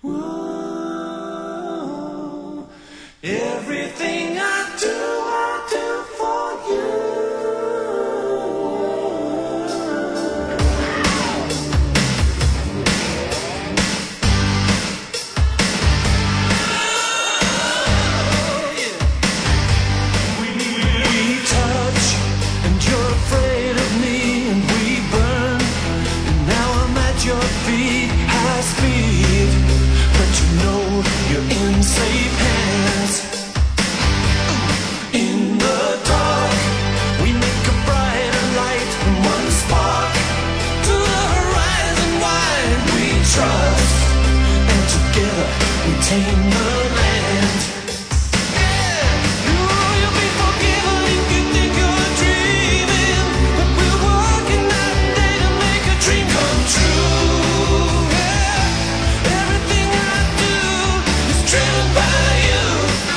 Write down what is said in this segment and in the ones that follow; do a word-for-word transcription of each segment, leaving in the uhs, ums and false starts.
Whoa. Everything I do, I do for you. We, we touch, and you're afraid of me, and we burn. And now I'm at your feet, high speed. But you know you're in safe hands. In the dark, we make a brighter light from one spark to the horizon wide. We trust, and together we tame the land. Yeah, you'll be forgiven if you think you're dreaming, but we're working night and day to make a dream come true. Yeah, everything I do is driven by you.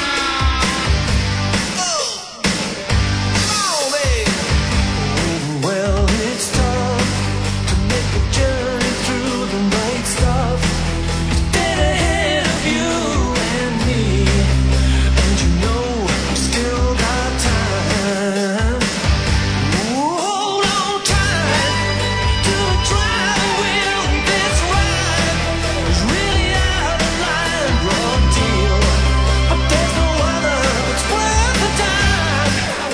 Oh, oh, babe. Well, it's tough to make a journey through the night stuff. Dead ahead of you and me, and you know we still got time. Hold on tight to the driving wheel. This ride is really out of line, wrong deal. But there's no other that's worth the time.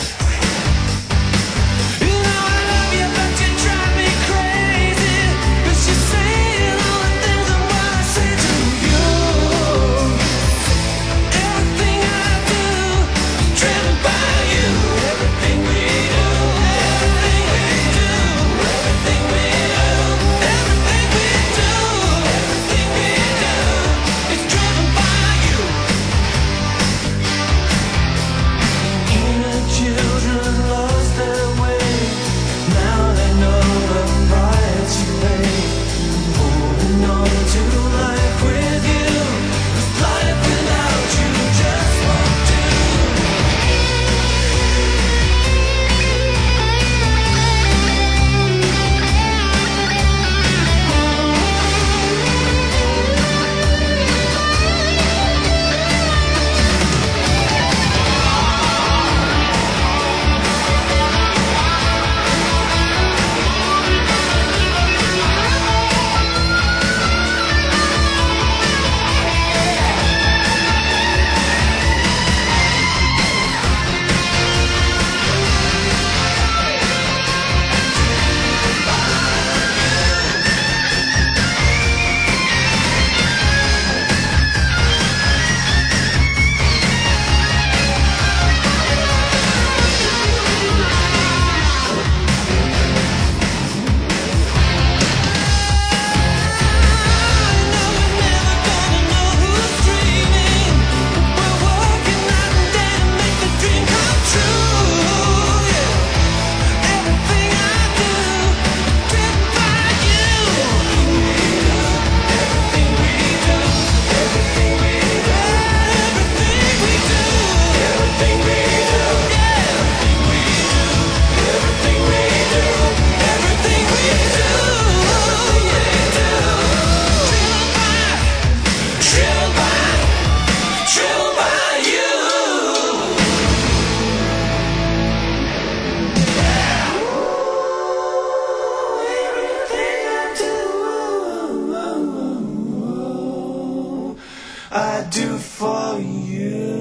You know I love you, but you drive me crazy, 'cause you say all the things I wanna say to you. Everything I do is driven by you. Everything we do, everything we do, everything we do, everything we do, everything we do is driven by you. Inner children lost their way. Now they know the price you pay. Holding on to life with you, 'cause life without you just won't do. I do for you.